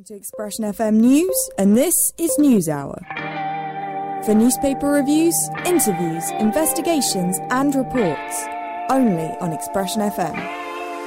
Listening to Expression FM News, and this is News Hour. For newspaper reviews, interviews, investigations and reports, only on Expression FM.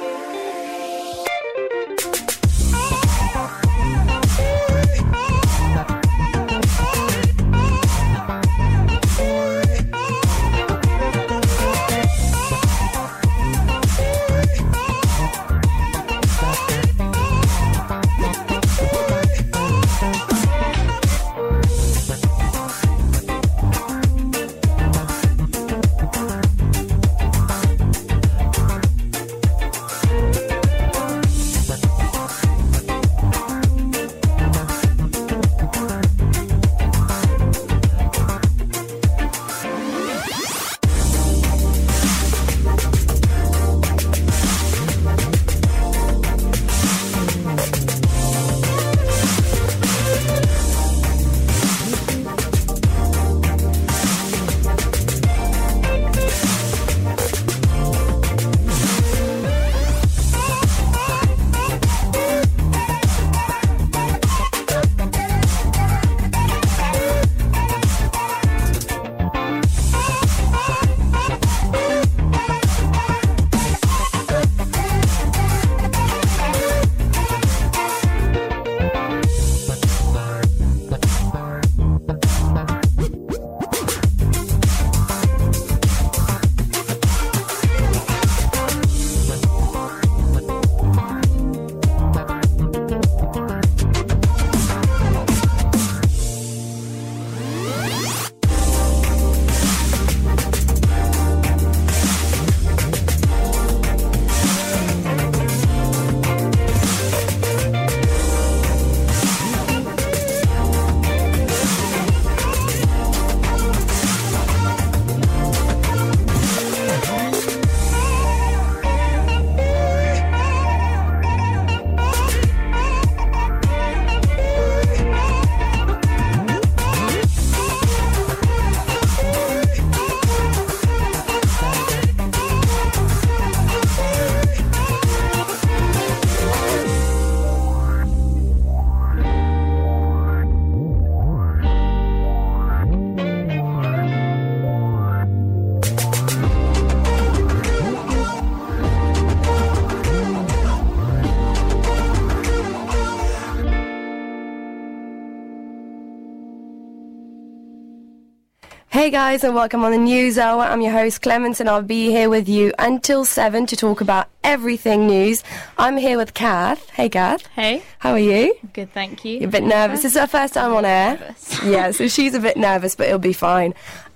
Hey guys, and welcome on the News Hour. I'm your host Clemens, and I'll be here with you until 7 to talk about everything news. I'm here with Kath. Hey Kath. Hey. How are you? Good, thank you. You're a bit nervous. This is her first time on air. Nervous. Yeah, so she's a bit nervous, but it'll be fine.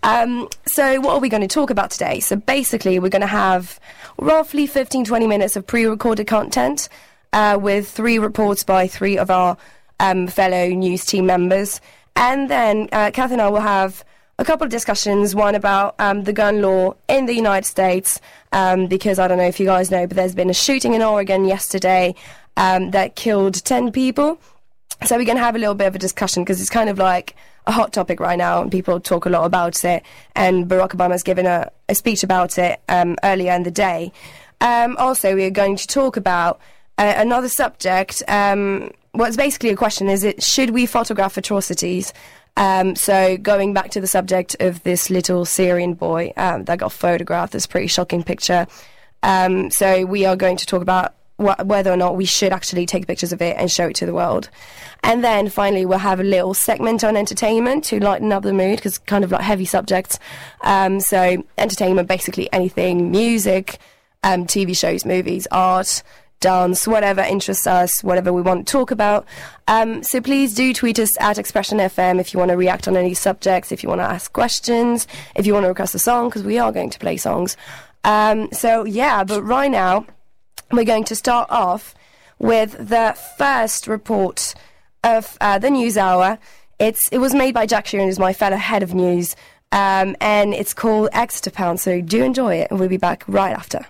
So what are we going to talk about today? So basically we're going to have roughly 15-20 minutes of pre-recorded content with 3 reports by 3 of our fellow news team members. And then Kath and I will have a couple of discussions, one about the gun law in the United States, because I don't know if you guys know, but there's been a shooting in Oregon yesterday that killed 10 people. So we're going to have a little bit of a discussion because it's kind of like a hot topic right now and people talk a lot about it. And Barack Obama's given a speech about it earlier in the day. Also, we are going to talk about another subject. Well, it's basically a question, should we photograph atrocities? So going back to the subject of this little Syrian boy that got photographed, this pretty shocking picture. So we are going to talk about whether or not we should actually take pictures of it and show it to the world. And then finally we'll have a little segment on entertainment to lighten up the mood, because it's kind of like heavy subjects. So entertainment, basically anything, music, TV shows, movies, art, dance, whatever interests us, whatever we want to talk about. So please do tweet us at Expression FM if you want to react on any subjects, if you want to ask questions, if you want to request a song, because we are going to play songs. So yeah, but right now we're going to start off with the first report of the News Hour. It was made by Jack Sheeran, who's my fellow head of news, and it's called Exeter Pound. So do enjoy it, and we'll be back right after.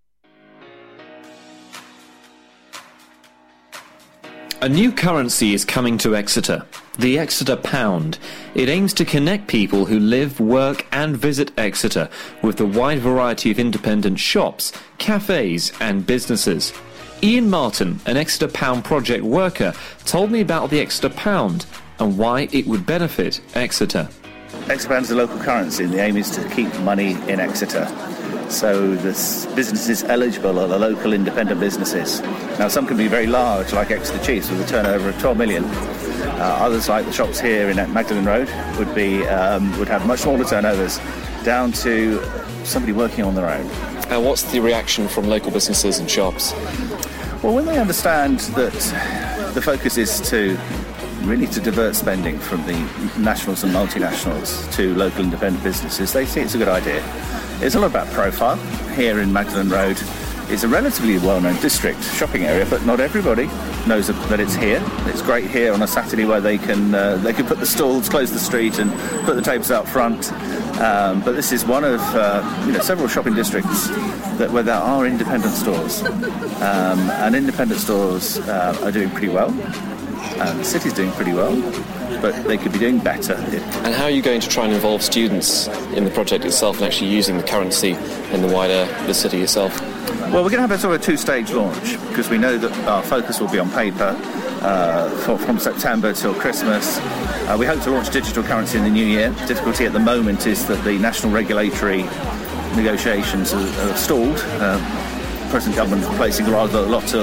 A new currency is coming to Exeter, the Exeter Pound. It aims to connect people who live, work and visit Exeter with the wide variety of independent shops, cafes and businesses. Ian Martin, an Exeter Pound project worker, told me about the Exeter Pound and why it would benefit Exeter. Exeter Pound is a local currency, and the aim is to keep money in Exeter. So the businesses eligible are the local independent businesses. Now, some can be very large, like Exeter Chiefs, with a turnover of 12 million. Others, like the shops here in Magdalen Road, would have much smaller turnovers, down to somebody working on their own. And what's the reaction from local businesses and shops? Well, when they understand that the focus is to divert spending from the nationals and multinationals to local independent businesses, they see it's a good idea. It's a lot about profile. Here in Magdalen Road is a relatively well-known district shopping area, but not everybody knows that it's here. It's great here on a Saturday where they can put the stalls, close the street, and put the tables out front. But this is one of several shopping districts where there are independent stores, and independent stores are doing pretty well. The city's doing pretty well, but they could be doing better. And how are you going to try and involve students in the project itself and actually using the currency in the city itself? Well, we're going to have a sort of two-stage launch, because we know that our focus will be on paper from September till Christmas. We hope to launch digital currency in the new year. The difficulty at the moment is that the national regulatory negotiations are stalled. The present government placing a lot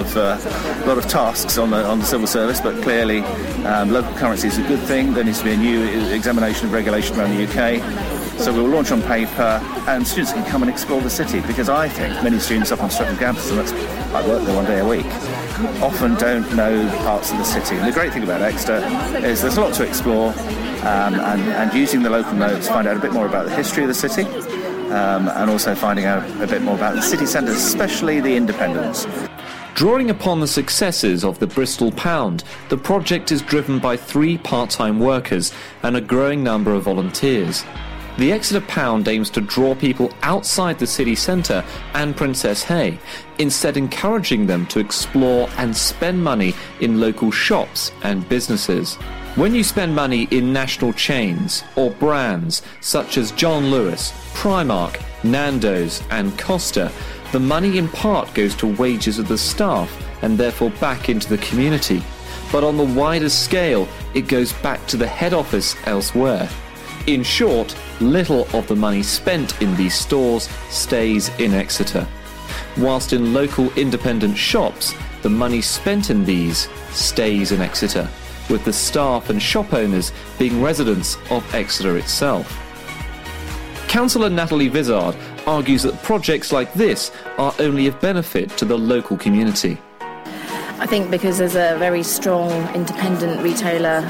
of tasks on the civil service, but clearly local currency is a good thing. There needs to be a new examination of regulation around the UK. So we'll launch on paper, and students can come and explore the city, because I think many students up on Streatham campus, and I work there one day a week, often don't know parts of the city. And the great thing about Exeter is there's a lot to explore, and using the local notes, find out a bit more about the history of the city, and also finding out a bit more about the city centre, especially the independents. Drawing upon the successes of the Bristol Pound, the project is driven by 3 part-time workers and a growing number of volunteers. The Exeter Pound aims to draw people outside the city centre and Princess Hay, instead encouraging them to explore and spend money in local shops and businesses. When you spend money in national chains or brands such as John Lewis, Primark, Nando's and Costa, the money in part goes to wages of the staff and therefore back into the community. But on the wider scale, it goes back to the head office elsewhere. In short, little of the money spent in these stores stays in Exeter, whilst in local independent shops, the money spent in these stays in Exeter, with the staff and shop owners being residents of Exeter itself. Councillor Natalie Vizard argues that projects like this are only of benefit to the local community. I think because there's a very strong independent retailer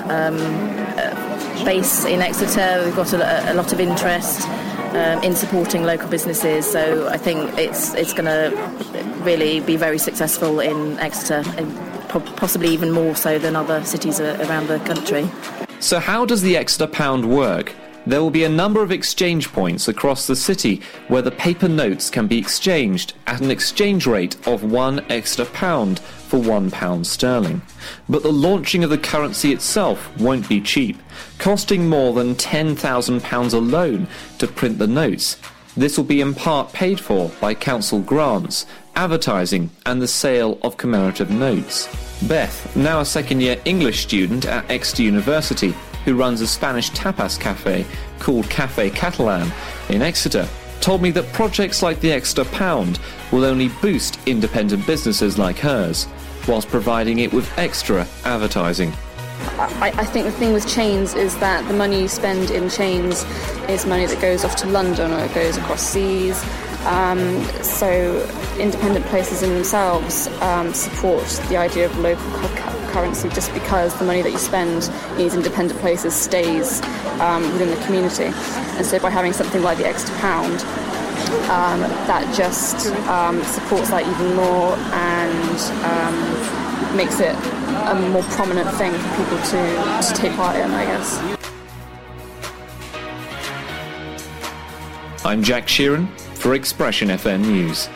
base in Exeter, we've got a lot of interest in supporting local businesses, so I think it's going to really be very successful in Exeter, and possibly even more so than other cities around the country. So how does the Exeter Pound work? There will be a number of exchange points across the city where the paper notes can be exchanged at an exchange rate of £1 Exeter Pound for £1 sterling. But the launching of the currency itself won't be cheap, costing more than £10,000 alone to print the notes. This will be in part paid for by council grants, advertising and the sale of commemorative notes. Beth, now a second-year English student at Exeter University, who runs a Spanish tapas cafe called Café Catalan in Exeter, told me that projects like the Exeter Pound will only boost independent businesses like hers, whilst providing it with extra advertising. I think the thing with chains is that the money you spend in chains is money that goes off to London or it goes across seas. So independent places in themselves support the idea of local currency, just because the money that you spend in these independent places stays within the community. And so by having something like the Exeter Pound, that just supports that even more and makes it a more prominent thing for people to take part in, I guess. I'm Jack Sheeran for Expression FM News.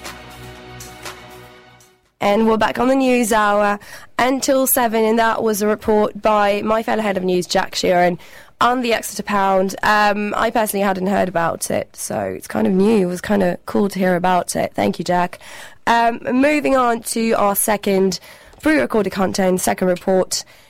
And we're back on the news hour until 7, and that was a report by my fellow head of news, Jack Sheeran. on the Exeter Pound, I personally hadn't heard about it, so it's kind of new. It was kind of cool to hear about it. Thank you, Jack. Moving on to our second pre-recorded content, second report.